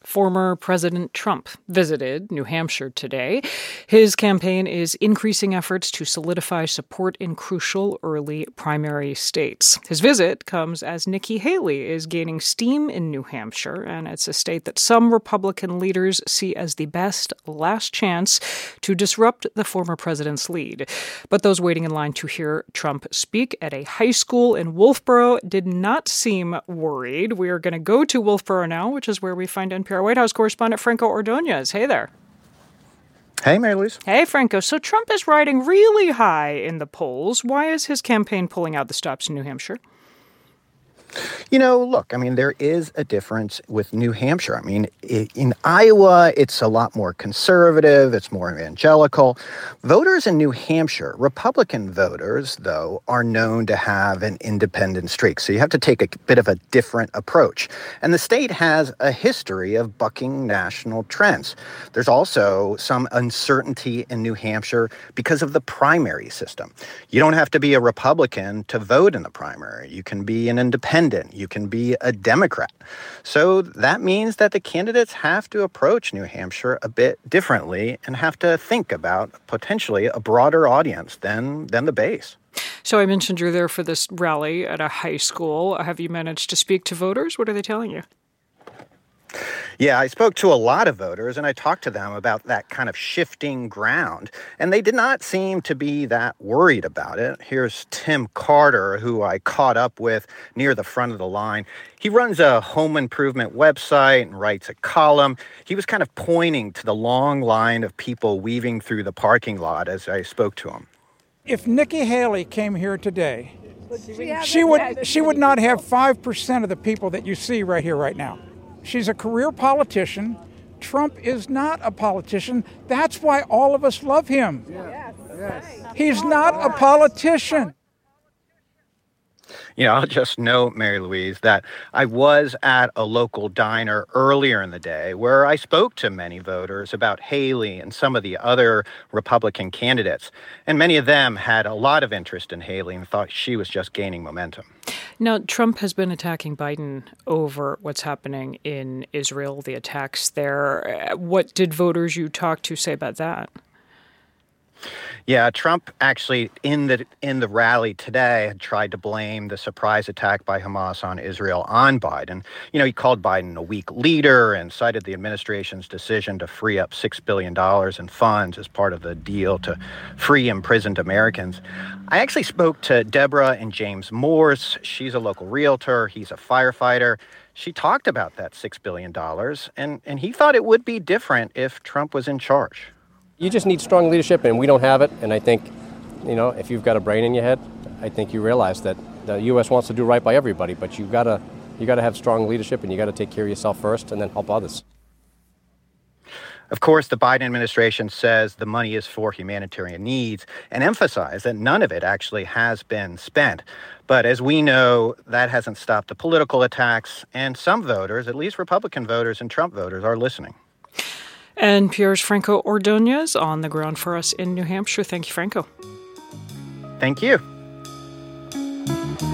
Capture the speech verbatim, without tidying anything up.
Former President Trump visited New Hampshire today. His campaign is increasing efforts to solidify support in crucial early primary states. His visit comes as Nikki Haley is gaining steam in New Hampshire, and it's a state that some Republican leaders see as the best last chance to disrupt the former president's lead. But those waiting in line to hear Trump speak at a high school in Wolfboro did not seem worried. We are going to go to Wolfboro now, which is where we find N P R White House correspondent Franco Ordonez. Hey there. Hey, Mary Louise. Hey, Franco. So Trump is riding really high in the polls. Why is his campaign pulling out the stops in New Hampshire? You know, look, I mean, there is a difference with New Hampshire. I mean, in Iowa, it's a lot more conservative. It's more evangelical. Voters in New Hampshire, Republican voters, though, are known to have an independent streak. So you have to take a bit of a different approach. And the state has a history of bucking national trends. There's also some uncertainty in New Hampshire because of the primary system. You don't have to be a Republican to vote in the primary. You can be an independent. You can be a Democrat. So that means that the candidates have to approach New Hampshire a bit differently and have to think about potentially a broader audience than, than the base. So I mentioned you're there for this rally at a high school. Have you managed to speak to voters? What are they telling you? Yeah, I spoke to a lot of voters, and I talked to them about that kind of shifting ground, and they did not seem to be that worried about it. Here's Tim Carter, who I caught up with near the front of the line. He runs a home improvement website and writes a column. He was kind of pointing to the long line of people weaving through the parking lot as I spoke to him. If Nikki Haley came here today, she would she would not have five percent of the people that you see right here right now. She's a career politician. Trump is not a politician. That's why all of us love him. Yes. Yes. He's not a politician. You know, I'll just note, Mary Louise, that I was at a local diner earlier in the day where I spoke to many voters about Haley and some of the other Republican candidates. And many of them had a lot of interest in Haley and thought she was just gaining momentum. Now, Trump has been attacking Biden over what's happening in Israel, the attacks there. What did voters you talked to say about that? Yeah, Trump actually in the in the rally today had tried to blame the surprise attack by Hamas on Israel on Biden. You know, he called Biden a weak leader and cited the administration's decision to free up six billion dollars in funds as part of the deal to free imprisoned Americans. I actually spoke to Deborah and James Morse. She's a local realtor. He's a firefighter. She talked about that six billion dollars, and, and he thought it would be different if Trump was in charge. You just need strong leadership, and we don't have it. And I think, you know, if you've got a brain in your head, I think you realize that the U S wants to do right by everybody, but you've got to you got to have strong leadership, and you got to take care of yourself first and then help others. Of course, the Biden administration says the money is for humanitarian needs and emphasize that none of it actually has been spent. But as we know, that hasn't stopped the political attacks, and some voters, at least Republican voters and Trump voters, are listening. N P R's Franco Ordonez on the ground for us in New Hampshire. Thank you, Franco. Thank you.